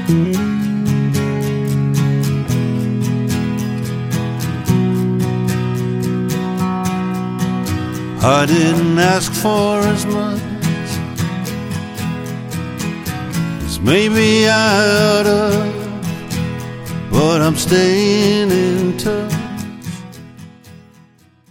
I didn't ask for as much as maybe I oughta, but I'm staying in touch.